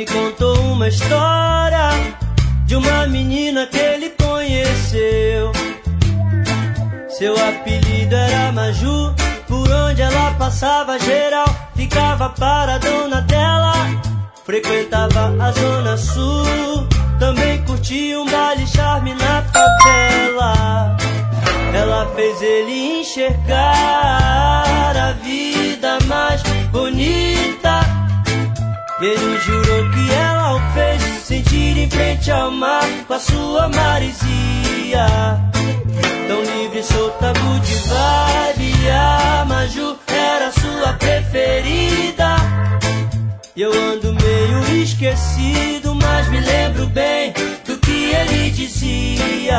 me contou uma história de uma menina que ele conheceu. Seu apelido era Maju, por onde ela passava geral ficava paradona dela. Frequentava a Zona Sul, também curtia um baile charme na favela. Ela fez ele enxergar a vida mais bonita. Ele jurou que ela o fez sentir em frente ao mar com a sua maresia. Tão livre, solta, good vibe. A Maju era sua preferida. E eu ando meio esquecido, mas me lembro bem do que ele dizia.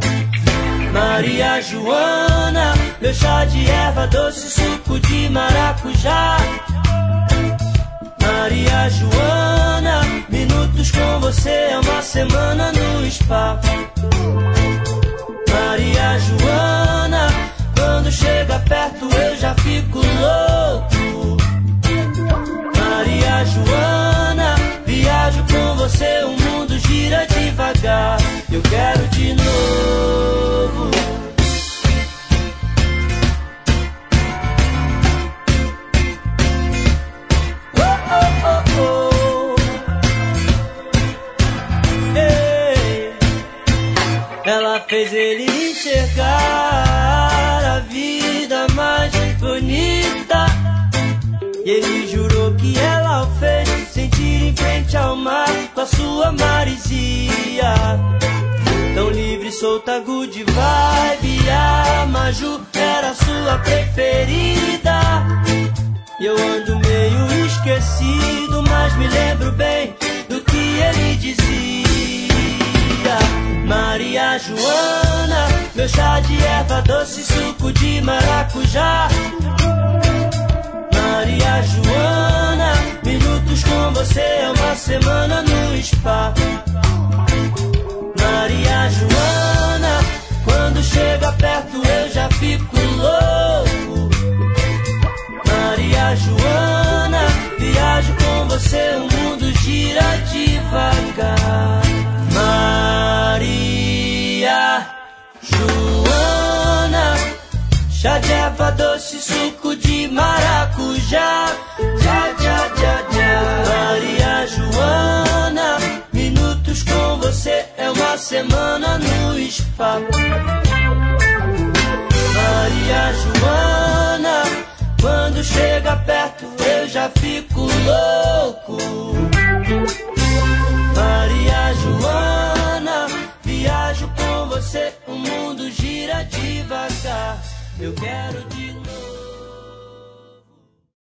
Maria Joana, meu chá de erva doce, suco de maracujá. Maria Joana, minutos com você é uma semana no spa. Maria Joana, quando chega perto eu já fico louco. Maria Joana, viajo com você, o mundo gira devagar. Eu quero de novo. Ela fez ele enxergar a vida mais bonita. E ele jurou que ela o fez sentir em frente ao mar com a sua maresia. Tão livre, solta, good vibe. A Maju era sua preferida. E eu ando meio esquecido, mas me lembro bem do que ele dizia. Maria Joana, meu chá de erva doce, suco de maracujá. Maria Joana, minutos com você é uma semana no spa. Maria Joana, quando chega perto eu já fico louco. Maria Joana, viajo com você, o mundo gira devagar. Maria Joana, chá de erva doce, suco de maracujá. Já, já, já, já. Maria Joana, minutos com você é uma semana no spa. Maria Joana, quando chega perto eu já fico louco. Maria Joana, viajo com você, o mundo gira devagar. Eu quero de novo.